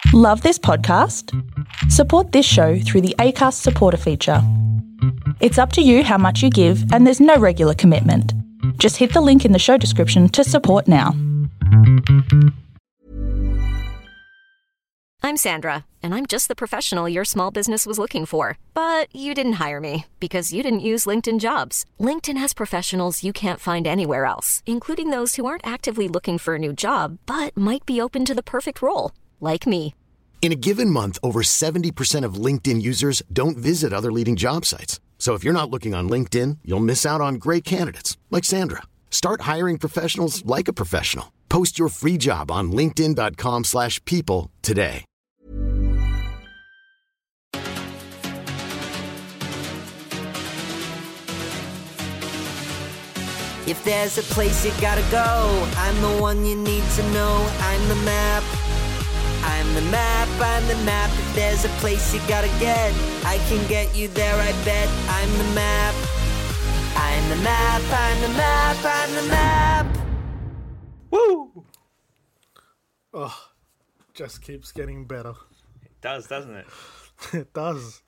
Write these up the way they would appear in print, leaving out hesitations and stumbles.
Love this podcast? Support this show through the Acast supporter feature. It's up to you how much you give, and there's no regular commitment. Just hit the link in the show description to support now. I'm Sandra, and I'm just the professional your small business was looking for. But you didn't hire me because you didn't use LinkedIn Jobs. LinkedIn has professionals you can't find anywhere else, including those who aren't actively looking for a new job, but might be open to the perfect role, like me. In a given month, over 70% of LinkedIn users don't visit other leading job sites. So if you're not looking on LinkedIn, you'll miss out on great candidates like Sandra. Start hiring professionals like a professional. Post your free job on linkedin.com/people today. If there's a place you gotta go, I'm the one you need to know. I'm the map. I'm the map, I'm the map. If there's a place you gotta get, I can get you there, I bet. I'm the map. I'm the map, I'm the map, I'm the map. Woo! Oh, just keeps getting better. It does, doesn't it? It does.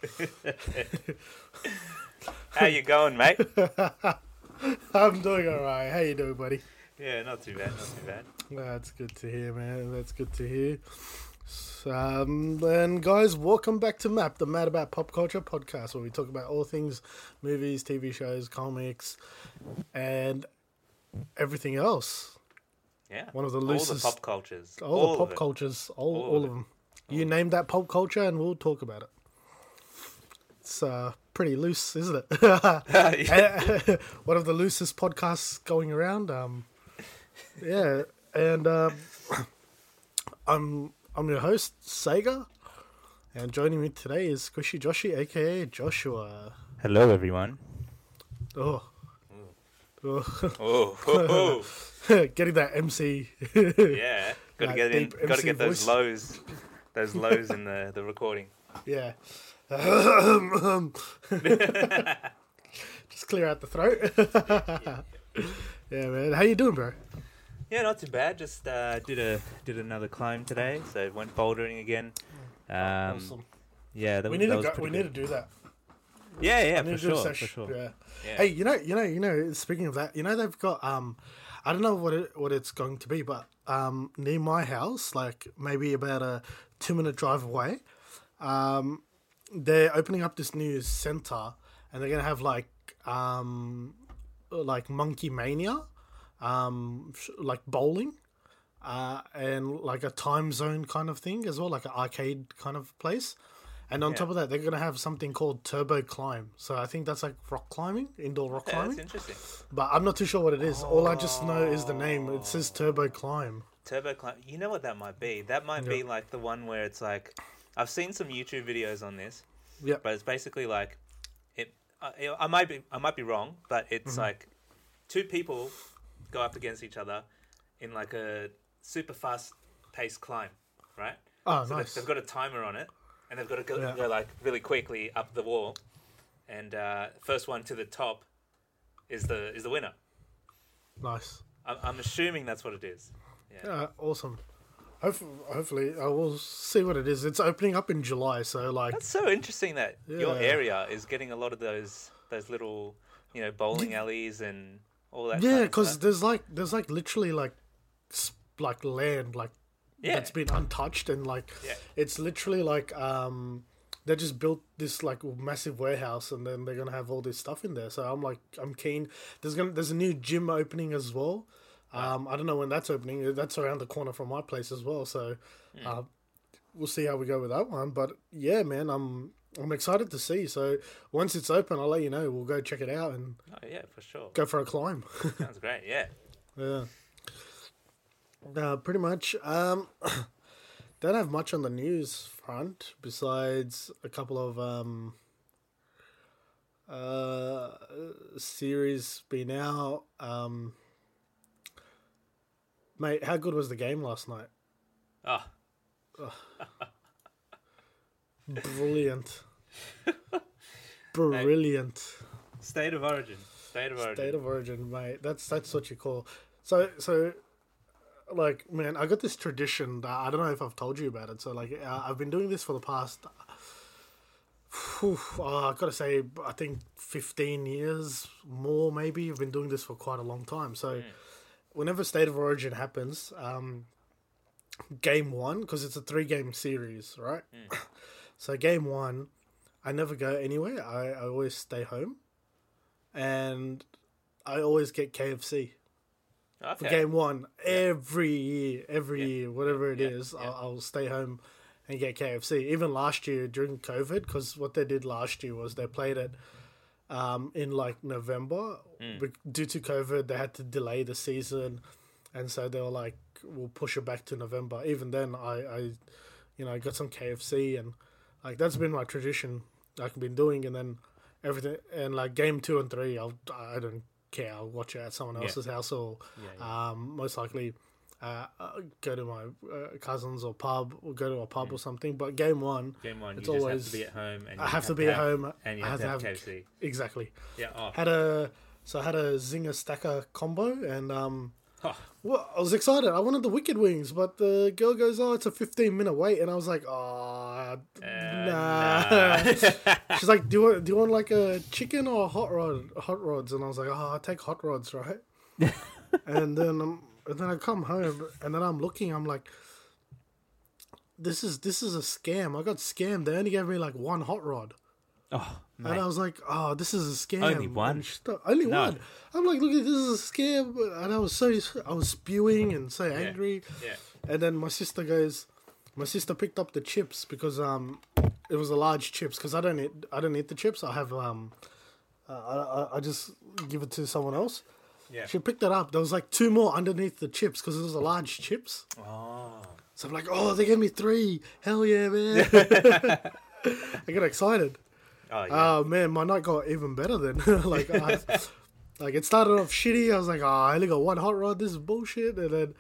How you going, mate? I'm doing alright. How you doing, buddy? Yeah, not too bad, not too bad. That's good to hear, man. That's good to hear. Then, guys, welcome back to MAP, the Mad About Pop Culture podcast, where we talk about all things movies, TV shows, comics, and everything else. Yeah. One of the loosest... All the pop cultures. All the pop cultures. All of them. You name that pop culture and we'll talk about it. It's pretty loose, isn't it? One of the loosest podcasts going around. Yeah, and I'm your host, Sega, and joining me today is Squishy Joshi, aka Joshua. Hello, everyone. Oh. Oh. Getting that MC. Yeah, gotta get in. deep Gotta MC get those voice. lows in the recording. Yeah. Just clear out the throat. Yeah, man. How you doing, bro? Yeah, not too bad. Just did another climb today, so went bouldering again. Awesome. Yeah, We need to do that. Yeah, We need for to do a sure, for session. sure. Yeah. Yeah. Hey, you know. Speaking of that, they've got I don't know what it's going to be, but near my house, like maybe about a 2-minute drive away, they're opening up this new center, and they're gonna have like Monkey Mania, like bowling, and like a time zone kind of thing as well, like an arcade kind of place. And on top of that, they're going to have something called Turbo Climb. So I think that's like rock climbing, indoor rock climbing. That's interesting. But I'm not too sure what it is. All I just know is the name. It says Turbo Climb. Turbo Climb. You know what that might be? That might be like the one where it's like, I've seen some YouTube videos on this. Yeah. But it's basically like, I might be wrong, but it's like two people go up against each other in like a super fast paced climb, right? Oh, so nice. They've got a timer on it, and they've got to go like really quickly up the wall, and first one to the top is the winner. Nice. I'm assuming that's what it is. Yeah. Awesome. Hopefully, I will see what it is. It's opening up in July, so like... That's so interesting that your area is getting a lot of those little, bowling alleys and all that. Yeah, because there's literally like land that's been untouched, and it's literally like they just built this like massive warehouse, and then they're gonna have all this stuff in there. So I'm keen. There's a new gym opening as well. I don't know when that's opening. That's around the corner from my place as well. So we'll see how we go with that one. But yeah, man, I'm excited to see. So once it's open, I'll let you know. We'll go check it out and for sure. go for a climb. Sounds great. Yeah. Yeah. Pretty much. Don't have much on the news front besides a couple of series being out. Mate, how good was the game last night? Oh. Brilliant. Brilliant. State of Origin. State of Origin, mate. That's what you call. So like, man, I got this tradition that I don't know if I've told you about it. So, like, I've been doing this for the past, I've got to say, I think 15 years more, maybe. I've been doing this for quite a long time. So, whenever State of Origin happens, game one, because it's a 3-game series, right? So, game one, I never go anywhere. I always stay home. And I always get KFC. For game one, every year, whatever it is, I'll stay home and get KFC. Even last year during COVID, because what they did last year was they played it in like November. Due to COVID, they had to delay the season, and so they were like, "We'll push it back to November." Even then, I got some KFC, and like that's been my tradition. I've been doing, and then everything, and like game 2 and 3, I don't care. I'll watch it at someone else's house, or most likely go to my cousins or pub, or go to a pub or something. But game one, it's you always just have to be at home. And I have to be at home, and you have to have KFC. Exactly. Yeah. Oh. I had a Zinger Stacker combo, and well, I was excited. I wanted the Wicked Wings, but the girl goes, "Oh, it's a 15-minute wait," and I was like, "Oh, nah." She's like, "Do you want like a chicken or a hot rods?" And I was like, "Oh, I'll take hot rods, right?" and then I come home, and then I'm looking. I'm like, "This is a scam. I got scammed. They only gave me like one hot rod." Oh, mate. And I was like, "Oh, this is a scam." Only one? Only one. I'm like, "Look, this is a scam." And I was spewing and so angry. Yeah. And then my sister picked up the chips because it was a large chips, because I don't eat the chips. I have I just give it to someone else. Yeah. She picked it up. There was like 2 more underneath the chips because it was a large chips. Oh. So I'm like, "Oh, they gave me 3. Hell yeah, man!" I got excited. Oh, yeah. Man, my night got even better then. like it started off shitty. I was like, I only got 1 hot rod. This is bullshit. And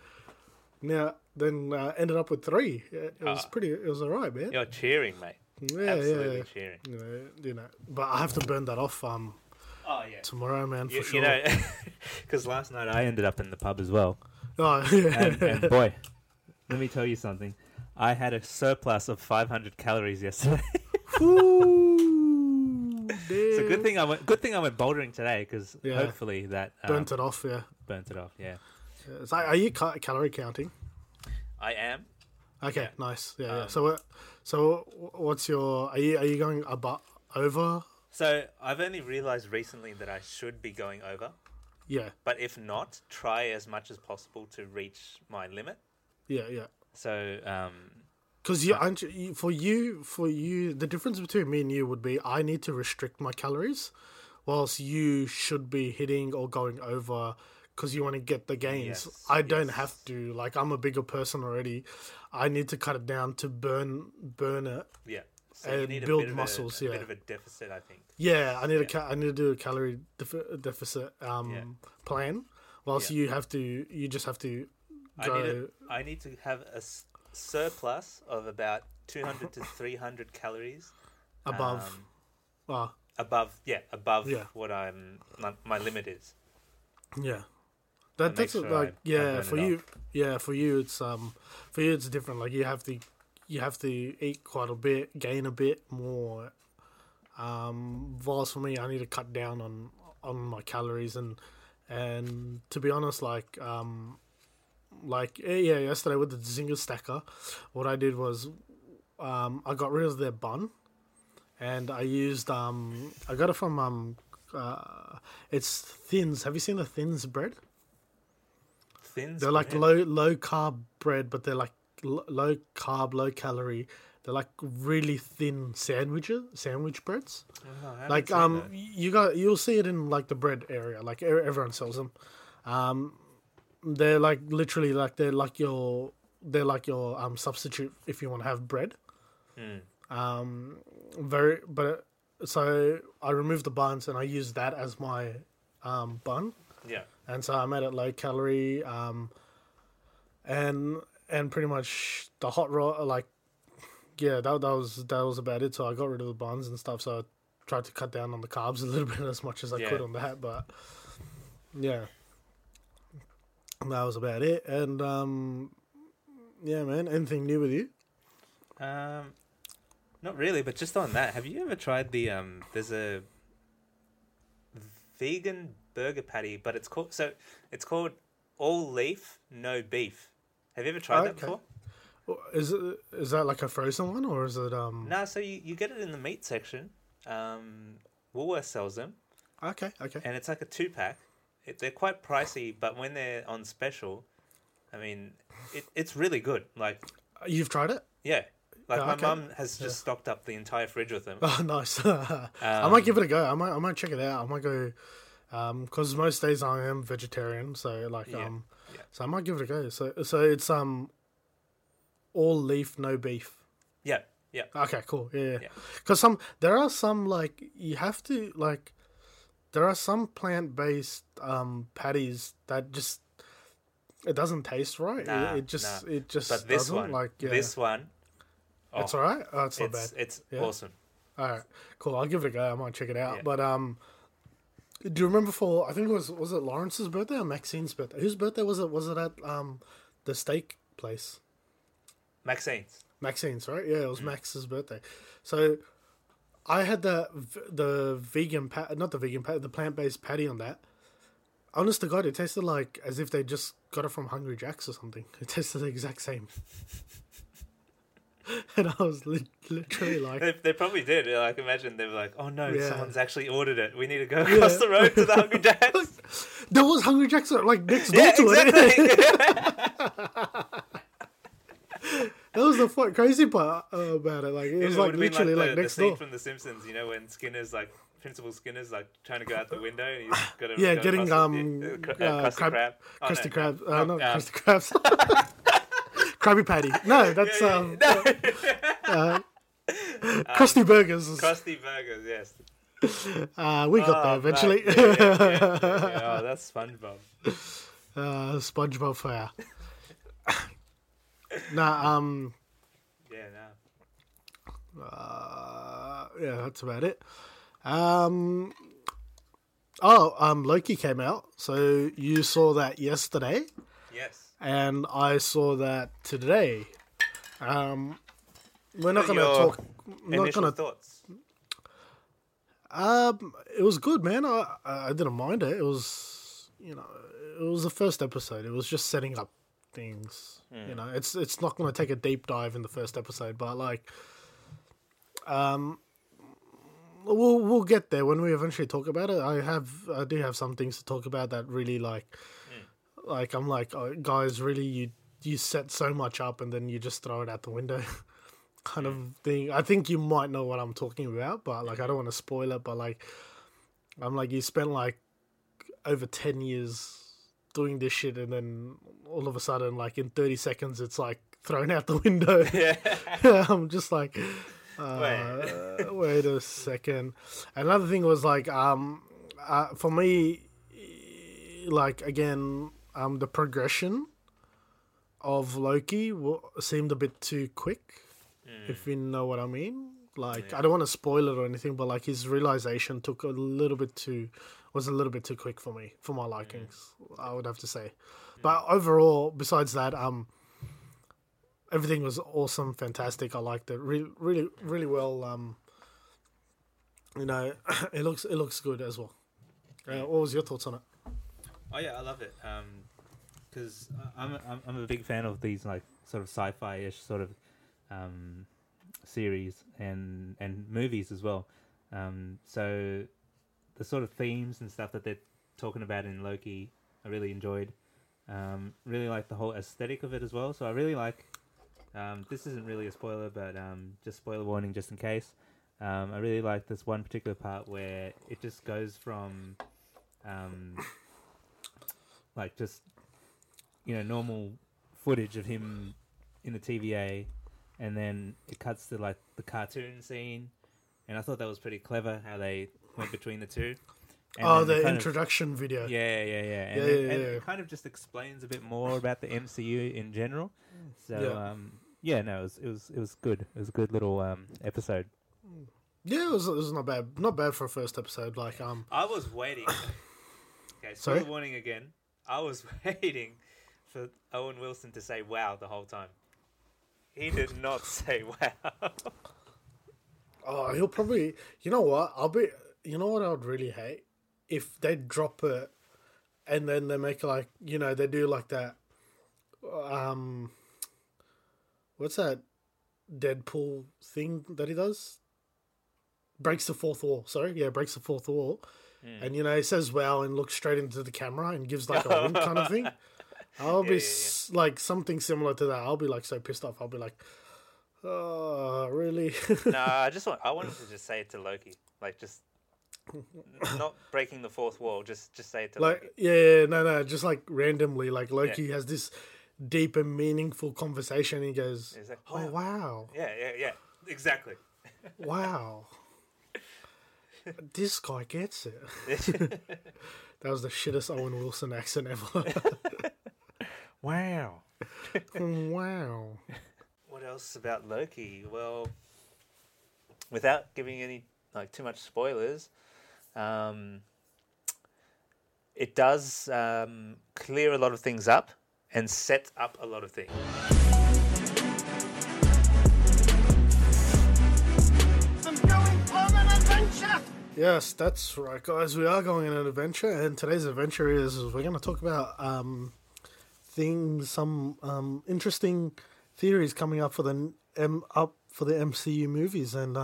then ended up with 3. It was alright, man. You're cheering, mate. Yeah, Absolutely cheering. But I have to burn that off. Tomorrow, man, for sure. Because last night I ended up in the pub as well. Oh, yeah. And boy, let me tell you something. I had a surplus of 500 calories yesterday. It's a good thing I went bouldering today, because hopefully that burnt it off. Yeah, burnt it off. Yeah. So are you calorie counting? I am. Okay, nice. Yeah. So what's your? Are you going over? So I've only realized recently that I should be going over. Yeah. But if not, try as much as possible to reach my limit. Yeah. So because for you, the difference between me and you would be I need to restrict my calories, whilst you should be hitting or going over because you want to get the gains. Yes, I don't have to. Like, I'm a bigger person already. I need to cut it down to burn it. Yeah. So and you need build a bit muscles. of a bit of a deficit, I think. Yeah, I need to do a calorie deficit plan. Whilst you just have to go. I need to have a surplus of about 200 to 300 calories above. Above what my limit is. Yeah, that's sure like for you. off. Yeah, for you it's different. Like you have to eat quite a bit, gain a bit more. Whilst for me, I need to cut down on my calories and to be honest, yesterday with the Zinger Stacker, what I did was I got rid of their bun, and I used I got it from it's Thins. Have you seen the Thins bread? Thins. They're like low carb bread, but they're like low carb, low calorie. They're like really thin sandwich breads. Oh, like you'll see it in like the bread area. Like everyone sells them. They're like literally like they're like your substitute if you want to have bread. So I removed the buns and I used that as my bun. Yeah. And so I made it low calorie. And pretty much the hot raw that was about it. So I got rid of the buns and stuff. So I tried to cut down on the carbs a little bit as much as I could on that. But yeah. that was about it. And yeah, man. Anything new with you? Not really, but just on that, have you ever tried the there's a vegan burger patty, but it's called all leaf, no beef. Have you ever tried that before? Is that like a frozen one, or is it No, so you get it in the meat section. Woolworths sells them. Okay. And it's like a 2-pack. They're quite pricey, but when they're on special, I mean, it's really good. Like, you've tried it? Yeah. Like my mum has just stocked up the entire fridge with them. Oh, nice. I might give it a go. I might check it out. I might go, because most days I am vegetarian, so so I might give it a go. So it's all leaf, no beef. Yeah. Okay, cool. Yeah. Because there are some like you have to like. There are some plant-based patties that just it doesn't taste right. It just But this doesn't one, like this one. It's alright. Oh, it's not bad. It's awesome. All right, cool. I'll give it a go. I might check it out. Yeah. But do you remember I think it was it Lawrence's birthday or Maxine's birthday? Whose birthday was it? Was it at the steak place? Maxine's, right? Yeah, it was Max's birthday. So I had the vegan the plant-based patty on that. Honest to God, it tasted like as if they just got it from Hungry Jack's or something. It tasted the exact same. And I was literally like... They probably did. Like, imagine they were like, oh no, someone's actually ordered it. We need to go across the road to the Hungry Jack's. There was Hungry Jack's like next door to it. That was the crazy part about it. Like it was like literally like next door. The scene from The Simpsons, you know, when Principal Skinner's like trying to go out the window and he's got to getting Krusty Krab. Krusty Krab. Not Krusty Krabs. Krabby Patty. No, that's Krusty Burgers. Krusty Burgers, yes. We got there eventually. Yeah. Oh, that's SpongeBob. SpongeBob fire. Yeah, that's about it. Loki came out, so you saw that yesterday. Yes. And I saw that today. We're not going to talk. Initial thoughts. It was good, man. I didn't mind it. It was, it was the first episode. It was just setting up things. It's not going to take a deep dive in the first episode, but like, we'll get there when we eventually talk about it. I do have some things to talk about that really like I'm like, oh, guys, really you set so much up and then you just throw it out the window, kind of thing. I think you might know what I'm talking about, but like I don't want to spoil it. But like, I'm like, you spent like over 10 years doing this shit, and then all of a sudden, like in 30 seconds, it's like thrown out the window. Yeah. I'm just like, wait a second. Another thing was like, for me, like again, the progression of Loki seemed a bit too quick, if you know what I mean. Like, I don't want to spoil it or anything, but like his realization was a little bit too quick for me, for my likings, I would have to say. But overall, besides that, everything was awesome, fantastic. I liked it really, really well. It looks good as well. What was your thoughts on it? Oh yeah, I love it. Because I'm a big fan of these like sort of sci-fi-ish sort of series and movies as well. So the sort of themes and stuff that they're talking about in Loki, I really enjoyed. Really like the whole aesthetic of it as well. So I really like. This isn't really a spoiler, but just spoiler warning, just in case. I really like this one particular part where it just goes from, like just, normal footage of him in the TVA, and then it cuts to like the cartoon scene, and I thought that was pretty clever how they went between the two. And the introduction video. Yeah. And it kind of just explains a bit more about the MCU in general. So it was good. It was a good little episode. Yeah, it was not bad. Not bad for a first episode. Like I was waiting. Okay, spoiler warning again. I was waiting for Owen Wilson to say "wow" the whole time. He did not say "wow." Oh, he'll probably. You know what? You know what I would really hate if they drop it, and then they make like they do like that. What's that Deadpool thing that he does? Breaks the fourth wall. Sorry, yeah, breaks the fourth wall. And he says "wow" and looks straight into the camera and gives like a wink kind of thing. I'll be like something similar to that. I'll be like so pissed off. I'll be like, "Oh, really?" No, I wanted to just say it to Loki, like just not breaking the fourth wall. Just say it to Loki. No, just like randomly, like Loki has this deep and meaningful conversation. He goes, like, "Oh wow, yeah, exactly." Wow. This guy gets it. That was the shittest Owen Wilson accent ever. Wow. Wow. What else about Loki? Well, without giving any too much spoilers, it does clear a lot of things up and set up a lot of things. Yes, that's right, guys. We are going on an adventure, and today's adventure is we're going to talk about some interesting theories coming up for the MCU movies, and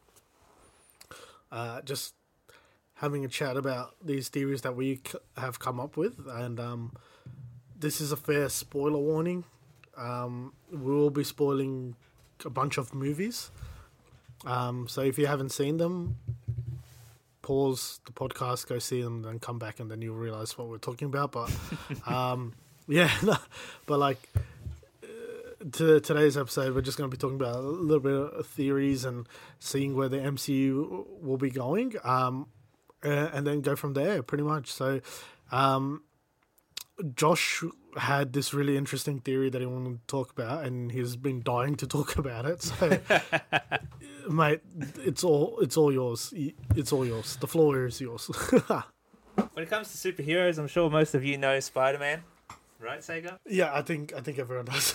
just having a chat about these theories that we have come up with. And this is a fair spoiler warning. We will be spoiling a bunch of movies. So if you haven't seen them, pause the podcast, go see them, then come back, and then you'll realize what we're talking about. But today's episode, we're just going to be talking about a little bit of theories and seeing where the MCU will be going, and then go from there, pretty much. So, Josh had this really interesting theory that he wanted to talk about, and he's been dying to talk about it. So, mate, it's all yours. It's all yours. The floor is yours. When it comes to superheroes, I'm sure most of you know Spider-Man, right, Sega? Yeah, I think everyone does.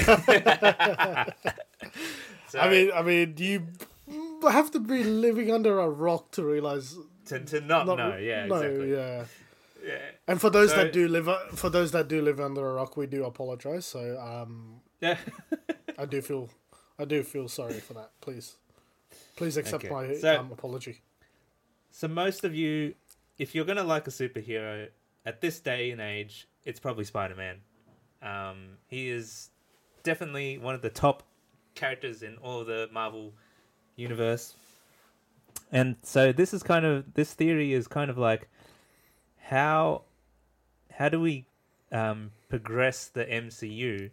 So, I mean, you have to be living under a rock to realize to not know. Yeah, no, exactly. Yeah. Yeah. And for those that do live under a rock, we do apologize. So yeah, I do feel sorry for that. Please accept my apology. So most of you, if you're gonna like a superhero at this day and age, it's probably Spider-Man. He is definitely one of the top characters in all of the Marvel universe. And so this theory is kind of like, how do we progress the MCU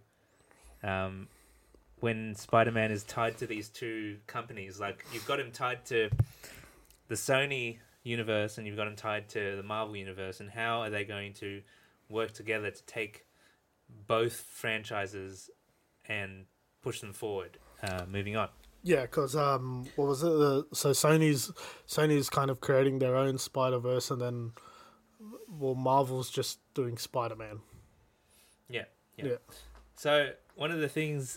when Spider-Man is tied to these two companies? Like, you've got him tied to the Sony universe and you've got him tied to the Marvel universe, and how are they going to work together to take both franchises and push them forward, moving on? Yeah, because what was it? So Sony's kind of creating their own Spider-Verse, and then Marvel's just doing Spider-Man. Yeah. So one of the things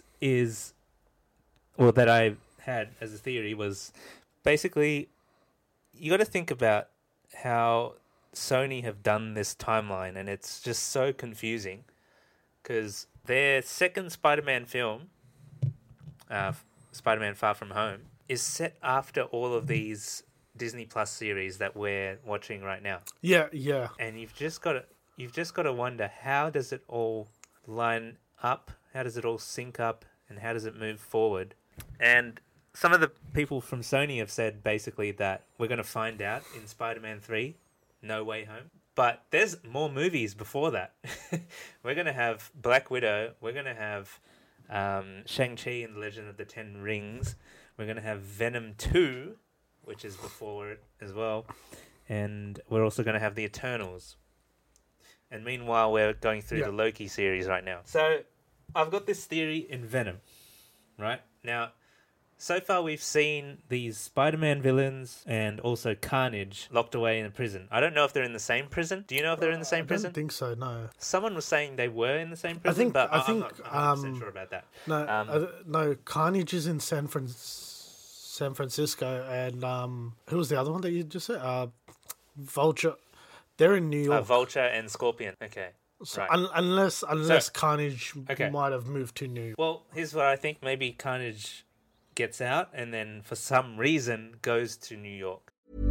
that I had as a theory was basically, you got to think about how Sony have done this timeline, and it's just so confusing because their second Spider-Man film, Spider-Man Far From Home, is set after all of these Disney Plus series that we're watching right now. Yeah. And you've just got to wonder, how does it all line up? How does it all sync up? And how does it move forward? And some of the people from Sony have said basically that we're going to find out in Spider-Man 3, No Way Home. But there's more movies before that. We're going to have Black Widow. We're going to have Shang-Chi and the Legend of the Ten Rings. We're going to have Venom 2, which is before it as well. And we're also going to have the Eternals. And meanwhile, we're going through the Loki series right now. So I've got this theory in Venom, right? Now, So far, we've seen these Spider-Man villains and also Carnage locked away in a prison. I don't know if they're in the same prison. Do you know if they're in the same prison? I don't think so, no. Someone was saying they were in the same prison, but I'm not 100% sure about that. No, Carnage is in San Francisco, and who was the other one that you just said? Vulture. They're in New York. Vulture and Scorpion. Okay. So, right. Unless Carnage might have moved to New York. Well, here's what I think. Maybe Carnage gets out and then for some reason goes to New York.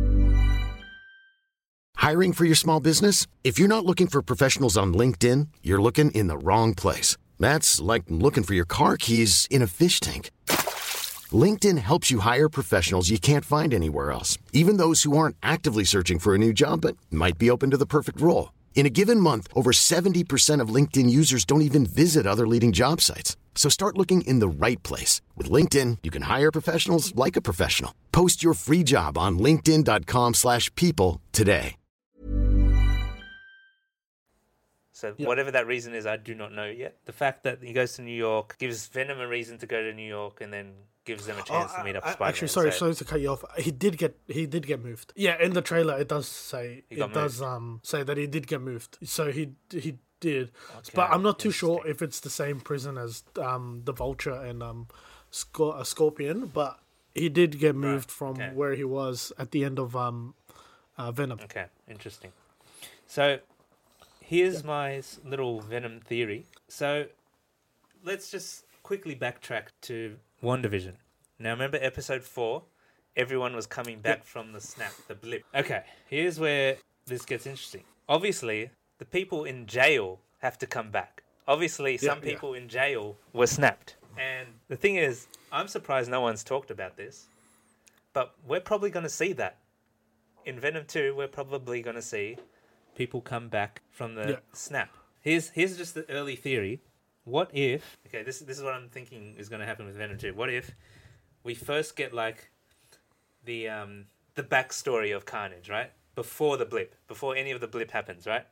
Hiring for your small business? If you're not looking for professionals on LinkedIn, you're looking in the wrong place. That's like looking for your car keys in a fish tank. LinkedIn helps you hire professionals you can't find anywhere else, even those who aren't actively searching for a new job but might be open to the perfect role. In a given month, over 70% of LinkedIn users don't even visit other leading job sites. So start looking in the right place. With LinkedIn, you can hire professionals like a professional. Post your free job on linkedin.com/people today. So whatever that reason is, I do not know yet. The fact that he goes to New York gives Venom a reason to go to New York and then gives them a chance to meet up Spider-Man. Actually, sorry to cut you off. He did get moved. Yeah, in the trailer it does say say that he did get moved. So he did. Okay, but I'm not too sure if it's the same prison as the Vulture and Scorpion, but he did get moved from where he was at the end of Venom. Okay, interesting. So here's my little Venom theory. So let's just quickly backtrack to WandaVision. Now, remember episode 4? Everyone was coming back from the snap, the blip. Okay, here's where this gets interesting. Obviously, the people in jail have to come back. Obviously, some people in jail were snapped. And the thing is, I'm surprised no one's talked about this, but we're probably going to see that. In Venom 2, we're probably going to see people come back from the snap. Here's just the early theory. What if... Okay, this is what I'm thinking is going to happen with Venom 2. What if we first get, like, the backstory of Carnage, right? Before the blip. Before any of the blip happens, right?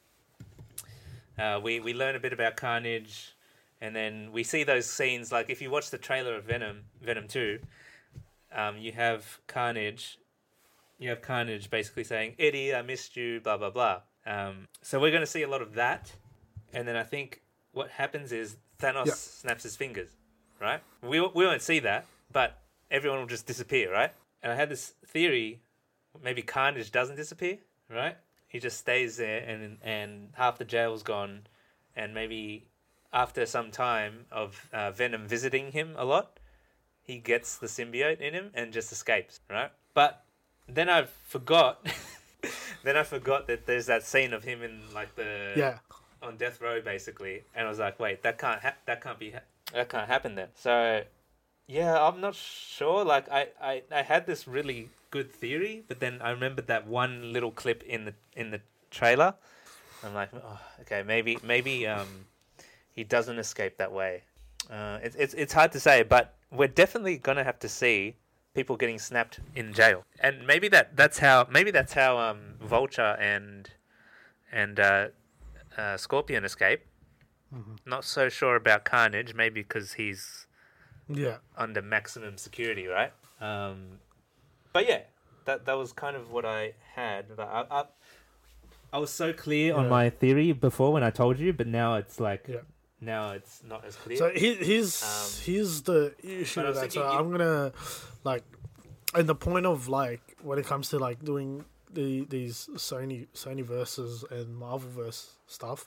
We learn a bit about Carnage, and then we see those scenes. Like, if you watch the trailer of Venom 2, you have Carnage basically saying, Eddie, I missed you, blah, blah, blah. So we're going to see a lot of that. And then I think what happens is Thanos snaps his fingers, right? We won't see that, but everyone will just disappear, right? And I had this theory, maybe Carnage doesn't disappear, right? He just stays there and half the jail's gone. And maybe after some time of Venom visiting him a lot, he gets the symbiote in him and just escapes, right? But then I forgot that there's that scene of him in like on death row basically, and I was like, wait, that can't happen then. So yeah, I'm not sure. Like I had this really good theory, but then I remembered that one little clip in the trailer. I'm like, oh, okay, maybe he doesn't escape that way. It's hard to say, but we're definitely gonna have to see people getting snapped in jail, and maybe that's how Vulture and Scorpion escape. Mm-hmm. Not so sure about Carnage, maybe because he's under maximum security, right? But yeah, that was kind of what I had. But I was so clear on my theory before when I told you, but now it's like now it's not as clear. So here's the issue with that. So I'm gonna like, and the point of like when it comes to like doing these Sony versus and Marvel verse stuff,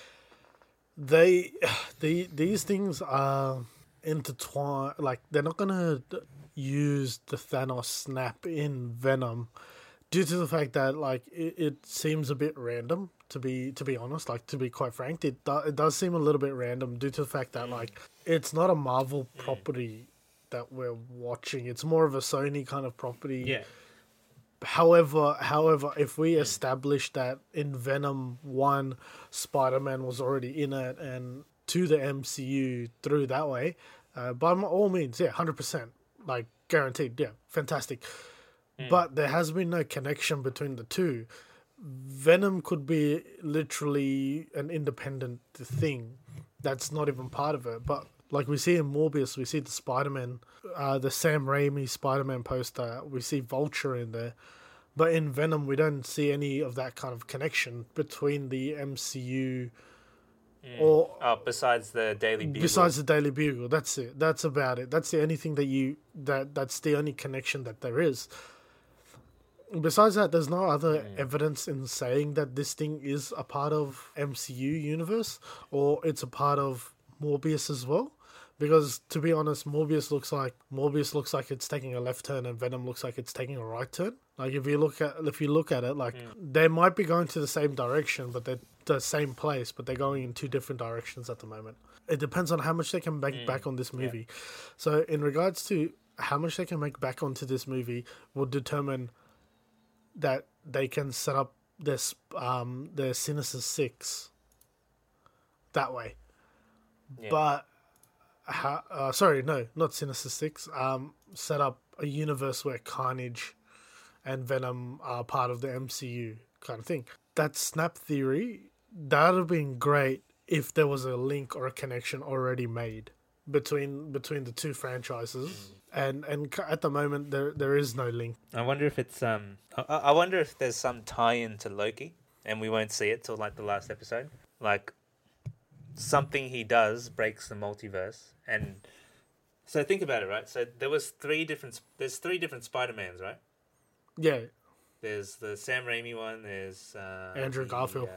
these things are intertwined. Like they're not gonna use the Thanos snap in Venom due to the fact that like it seems a bit random, to be honest. Like, to be quite frank, it does seem a little bit random due to the fact that like it's not a Marvel property that we're watching. It's more of a Sony kind of property. Yeah. However, if we establish that in Venom 1, Spider-Man was already in it and to the MCU through that way, by all means, 100%, like guaranteed, fantastic. But there has been no connection between the two. Venom could be literally an independent thing that's not even part of it. But Like we see in Morbius, we see the Spider-Man, the Sam Raimi Spider-Man poster, we see Vulture in there. But in Venom, we don't see any of that kind of connection between the MCU or... besides the Daily Bugle. Besides the Daily Bugle, that's it. That's about it. That's the only thing that's the only connection that there is. Besides that, there's no other evidence in saying that this thing is a part of MCU universe or it's a part of Morbius as well. Because to be honest, Morbius looks like it's taking a left turn, and Venom looks like it's taking a right turn. Like if you look at it, like they might be going to the same direction, but they're the same place, but they're going in two different directions at the moment. It depends on how much they can make back on this movie. So in regards to how much they can make back onto this movie, will determine that they can set up their Sinister Six that way. Yeah. But not Sinister Six. Set up a universe where Carnage and Venom are part of the MCU kind of thing. That snap theory, that would have been great if there was a link or a connection already made between the two franchises. And at the moment there is no link. I wonder if it's I wonder if there's some tie-in to Loki, and we won't see it till like the last episode. Like something he does breaks the multiverse, and so think about it, right? So there's three different Spider-Mans, right? Yeah. There's the Sam Raimi one. There's Andrew Garfield,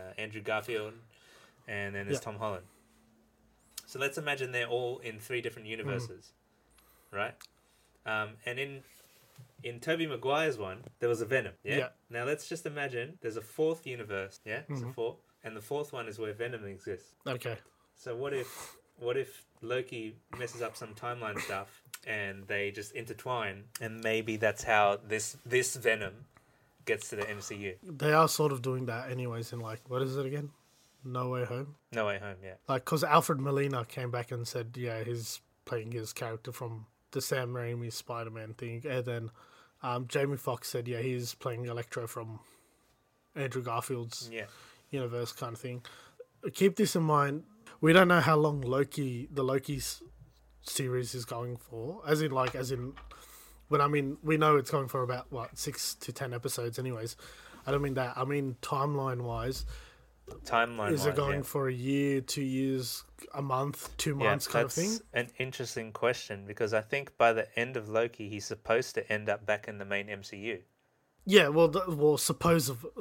and then there's Tom Holland. So let's imagine they're all in three different universes, right? And in Tobey Maguire's one, there was a Venom. Yeah. Now let's just imagine there's a fourth universe. Yeah. There's a fourth, and the fourth one is where Venom exists. Okay. So what if Loki messes up some timeline stuff and they just intertwine, and maybe that's how this Venom gets to the MCU. They are sort of doing that anyways in like, what is it again? No Way Home? No Way Home, yeah. Like, because Alfred Molina came back and said, yeah, he's playing his character from the Sam Raimi Spider-Man thing. And then Jamie Foxx said, yeah, he's playing Electro from Andrew Garfield's universe kind of thing. Keep this in mind. We don't know how long the Loki series is going for. As in, when I mean, we know it's going for about, 6 to 10 episodes anyways. I don't mean that. I mean timeline-wise. Is it going for a year, 2 years, a month, 2 months kind of thing? That's an interesting question, because I think by the end of Loki, he's supposed to end up back in the main MCU. Yeah, supposedly.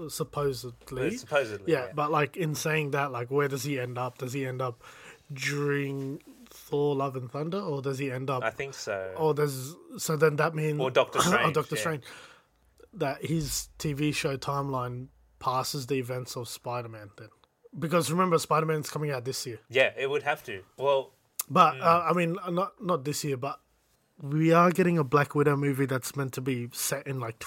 Yeah, but like in saying that, like where does he end up? Does he end up during Thor: Love and Thunder, or does he end up? I think so. Or so then that means or Doctor Strange. Strange. That his TV show timeline passes the events of Spider-Man then, because remember Spider-Man's coming out this year. Yeah, it would have to. Well, but I mean not this year, but. We are getting a Black Widow movie that's meant to be set in like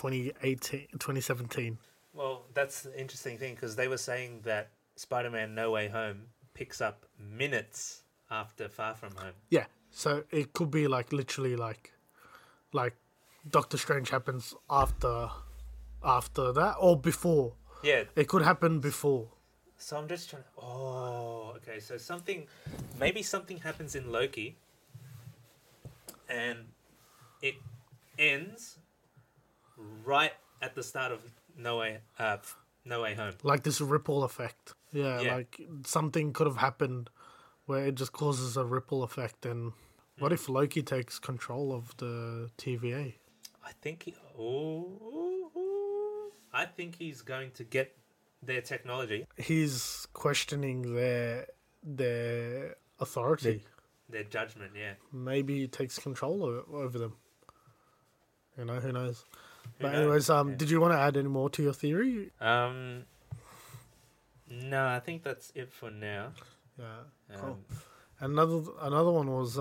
2017. Well, that's the interesting thing, because they were saying that Spider-Man No Way Home picks up minutes after Far From Home. Yeah, so it could be like literally like Doctor Strange happens after that or before. Yeah. It could happen before. So I'm just trying to... Oh, okay. So maybe something happens in Loki, and it ends right at the start of No Way Home. Like this ripple effect. Yeah, like something could have happened where it just causes a ripple effect. And what if Loki takes control of the TVA? I think he's going to get their technology. He's questioning their authority. Their judgment, yeah. Maybe he takes control over them. You know, who knows? But anyways, did you want to add any more to your theory? No, I think that's it for now. Yeah, cool. Another one was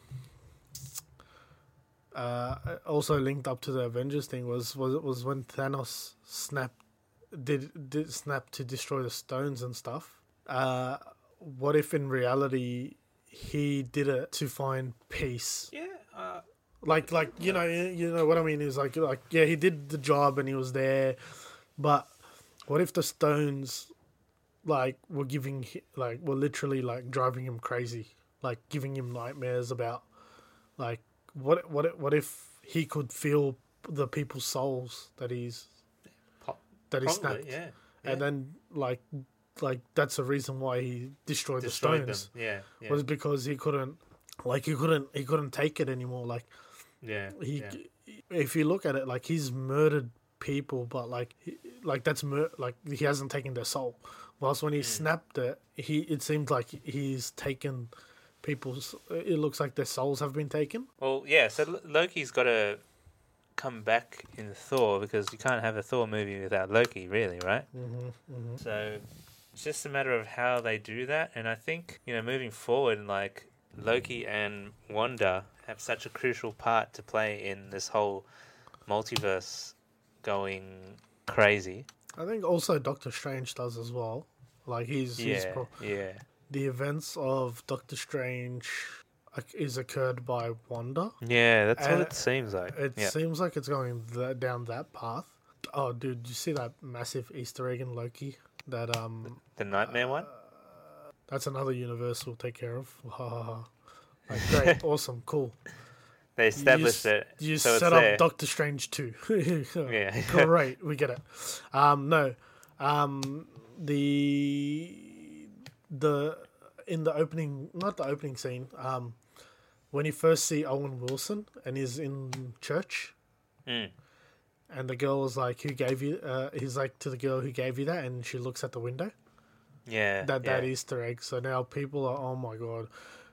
also linked up to the Avengers thing was when Thanos did snap to destroy the stones and stuff. What if in reality he did it to find peace? Yeah. Like you know what I mean is like yeah, he did the job and he was there, but what if the stones were literally like driving him crazy? like giving him nightmares about like what if he could feel the people's souls that he snapped, yeah. And then like that's the reason why he destroyed the stones. Them. Yeah, yeah. Was because he couldn't take it anymore. Like if you look at it, like he's murdered people, but like that's like he hasn't taken their soul. Whilst when he snapped it, it seemed like he's taken people's. It looks like their souls have been taken. Well, yeah. So Loki's got to come back in Thor because you can't have a Thor movie without Loki, really, right? So it's just a matter of how they do that, and I think moving forward, like Loki and Wanda have such a crucial part to play in this whole multiverse going crazy. I think also Doctor Strange does as well. Like the events of Doctor Strange is occurred by Wanda. Yeah, that's what it seems like. It seems like it's going down that path. Oh, dude, you see that massive Easter egg in Loki? That the Nightmare one. That's another universe we'll take care of. Like, great, awesome, cool. They established it. You so set it's up there. Doctor Strange 2. Yeah. Great, we get it. No. The in the opening, not the opening scene, when you first see Owen Wilson and he's in church, and the girl is like, "Who gave you?" He's like to the girl, "Who gave you that?" And she looks at the window. Yeah. That Easter egg. So now people are, oh my god.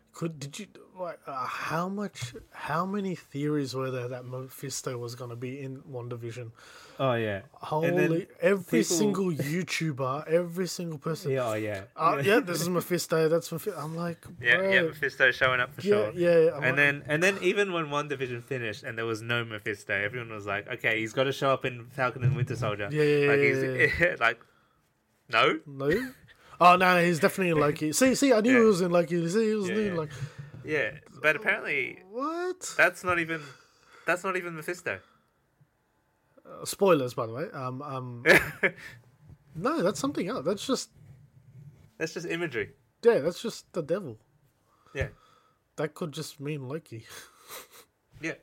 How many theories were there that Mephisto was going to be in WandaVision? Oh, yeah. Every single YouTuber, every single person. Yeah. This is Mephisto, that's Mephisto. I'm like, bro. Yeah, Mephisto showing up for sure. Yeah. And then even when WandaVision finished and there was no Mephisto, everyone was like, okay, he's got to show up in Falcon and Winter Soldier. Yeah. Like, no? No? Oh, no, he's definitely in Loki. See, I knew he was in Loki. See, he was in Loki. Yeah, but apparently what? That's not even Mephisto. Spoilers, by the way. No, that's something else. That's just imagery. Yeah, that's just the devil. Yeah, that could just mean Loki. Yeah.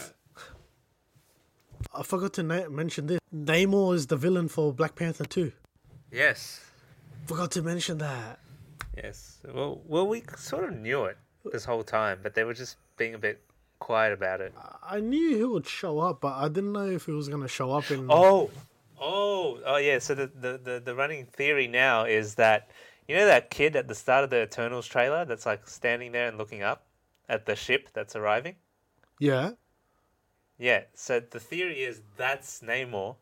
I forgot to mention this. Namor is the villain for Black Panther 2. Yes. Forgot to mention that. Yes. Well, we sort of knew it this whole time, but they were just being a bit quiet about it. I knew he would show up, but I didn't know if he was going to show up in... Oh, yeah. So the running theory now is that, that kid at the start of the Eternals trailer that's like standing there and looking up at the ship that's arriving? Yeah. Yeah, so the theory is that's Namor.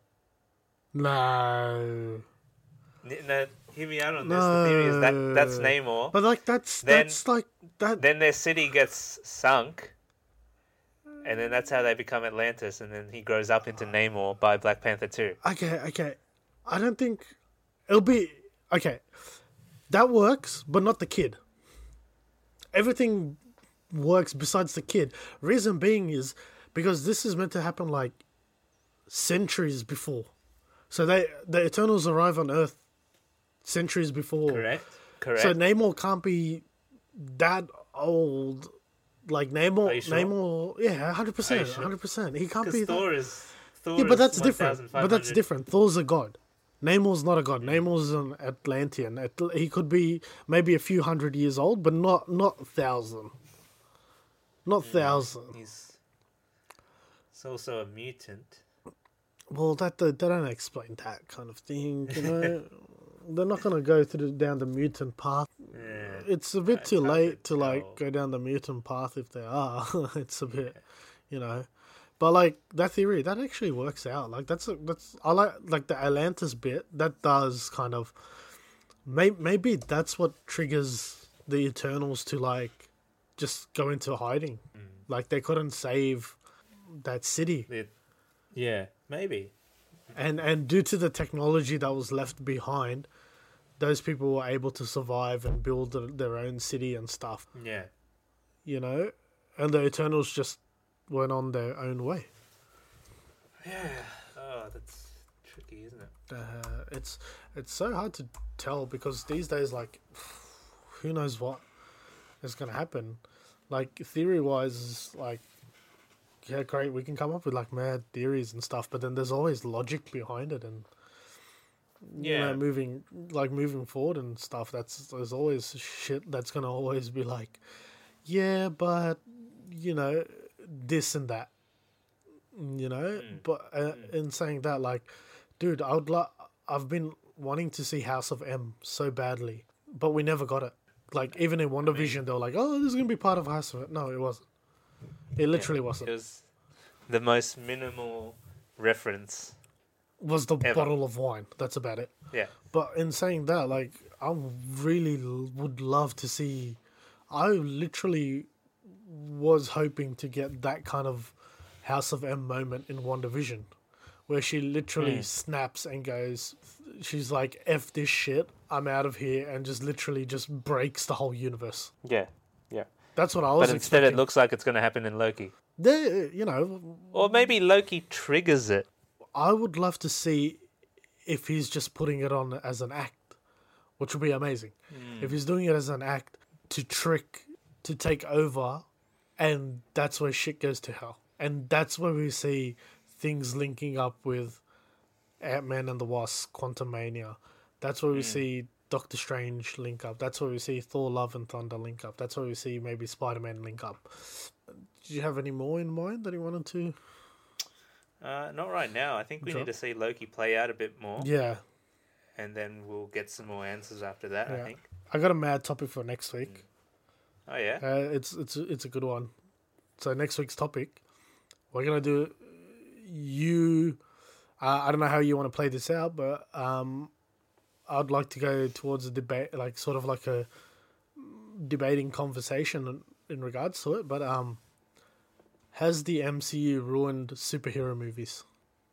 No, hear me out on this. The theory is that's Namor. But like that's like that. Then their city gets sunk, and then that's how they become Atlantis, and then he grows up into Namor by Black Panther 2. Okay. I don't think it'll be okay. That works, but not the kid. Everything works besides the kid. Reason being is because this is meant to happen like centuries before. So the Eternals arrive on Earth centuries before. Correct. So Namor can't be that old. Like Namor, Are you sure? Namor, yeah, 100%, sure? 100%. He can't be Thor that. is Yeah, but that's different. 1,500. Thor's a god. Namor's not a god. Namor's an Atlantean. He could be maybe a few hundred years old, but not 1,000. Not 1,000. He's also a mutant. Well, they don't explain that kind of thing, you know. They're not going to go down the mutant path. Yeah. It's a bit too late to like go down the mutant path if they are. It's a bit, you know. But like that theory, that actually works out. Like that's I like the Atlantis bit. That does kind of maybe that's what triggers the Eternals to like just go into hiding. Like they couldn't save that city. Yeah, maybe. And due to the technology that was left behind, those people were able to survive and build their own city and stuff. Yeah. You know? And the Eternals just went on their own way. Yeah. Oh, that's tricky, isn't it? It's so hard to tell because these days, like, who knows what? is going to happen. Like, theory-wise, like, yeah, great, we can come up with, like, mad theories and stuff, but then there's always logic behind it, and, you know, moving forward and stuff, there's always shit that's going to always be like, yeah, but, you know, this and that, you know? But in saying that, like, dude, I've been wanting to see House of M so badly, but we never got it. Like, even in WandaVision, they were like, oh, this is going to be part of House of M. No, it wasn't. It literally wasn't. It was the most minimal reference. Was the ever. bottle of wine. That's about it. Yeah. But in saying that, like, I really would love to see... I literally was hoping to get that kind of House of M moment in WandaVision, where she literally snaps and goes... She's like, F this shit, I'm out of here, and just literally just breaks the whole universe. Yeah. That's what I was But instead expecting. it looks like it's going to happen in Loki. You know... Or maybe Loki triggers it. I would love to see if he's just putting it on as an act, which would be amazing. If he's doing it as an act to take over, and that's where shit goes to hell. And that's where we see things linking up with Ant-Man and the Wasp, Quantumania. That's where we see Doctor Strange link up. That's where we see Thor Love and Thunder link up. That's where we see maybe Spider-Man link up. Did you have any more in mind that you wanted to... Not right now. I think we need to see Loki play out a bit more. Yeah. And then we'll get some more answers after that, I think. I got a mad topic for next week. Oh, yeah? It's a good one. So next week's topic, we're going to do I don't know how you want to play this out, but I'd like to go towards a debate, like sort of like a debating conversation in regards to it. But has the MCU ruined superhero movies?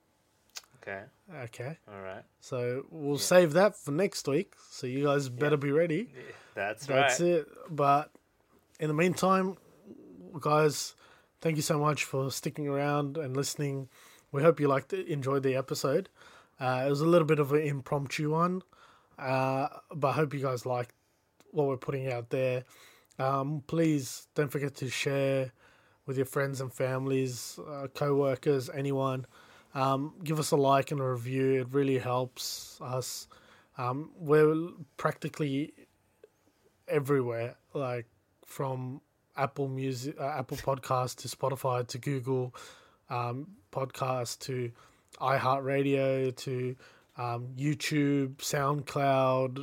Okay. All right. So we'll save that for next week. So you guys better be ready. Yeah, that's That's right. it. But in the meantime, guys, thank you so much for sticking around and listening. We hope you enjoyed the episode. It was a little bit of an impromptu one, but I hope you guys liked what we're putting out there. Please don't forget to share with your friends and families, co-workers, anyone. Give us a like and a review. It really helps us. We're practically everywhere, like from Apple Music, Apple Podcasts to Spotify to Google Podcast to iHeartRadio to YouTube, SoundCloud,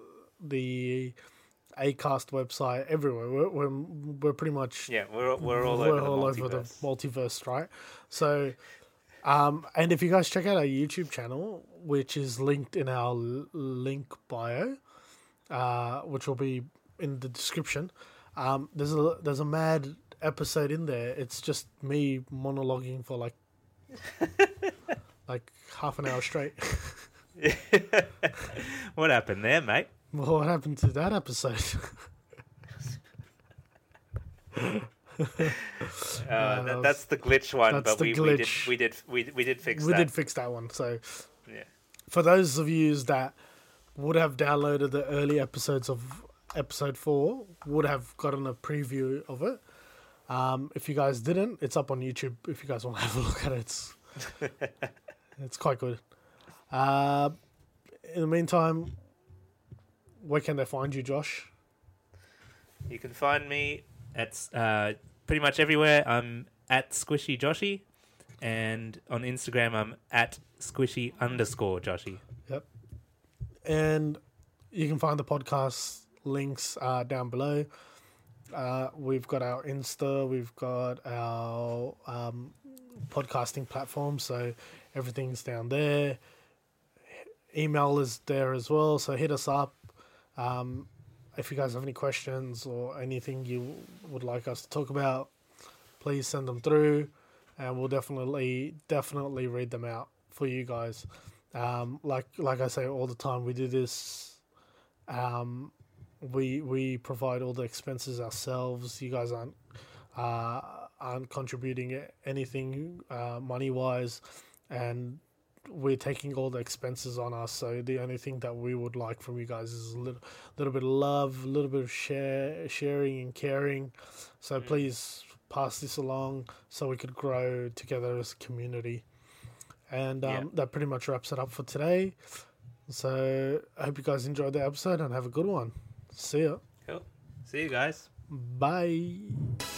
the Acast website, everywhere. We're pretty much we're all over the multiverse, right? So, and if you guys check out our YouTube channel, which is linked in our link bio, which will be in the description, there's a mad episode in there. It's just me monologuing for like half an hour straight. What happened there, mate? Well, what happened to that episode? That's the glitch one, that's but the we glitch. did fix We that. did fix that one. So, Yeah. for those of you that would have downloaded the early episodes of episode 4, would have gotten a preview of it. If you guys didn't, it's up on YouTube. If you guys want to have a look at it, it's quite good. In the meantime, where can they find you, Josh? You can find me at pretty much everywhere. I'm at Squishy Joshy, and on Instagram I'm at Squishy_Joshy. Yep. And you can find the podcast links down below. We've got our Insta, we've got our podcasting platform, so everything's down there. Email is there as well, so hit us up. If you guys have any questions or anything you would like us to talk about, please send them through, and we'll definitely read them out for you guys. Like I say all the time, we do this. We provide all the expenses ourselves. You guys aren't contributing anything money wise, and we're taking all the expenses on us. So the only thing that we would like from you guys is a little bit of love, a little bit of sharing and caring. So please pass this along so we could grow together as a community. And that pretty much wraps it up for today. So I hope you guys enjoyed the episode and have a good one. See ya. Cool. See you guys. Bye.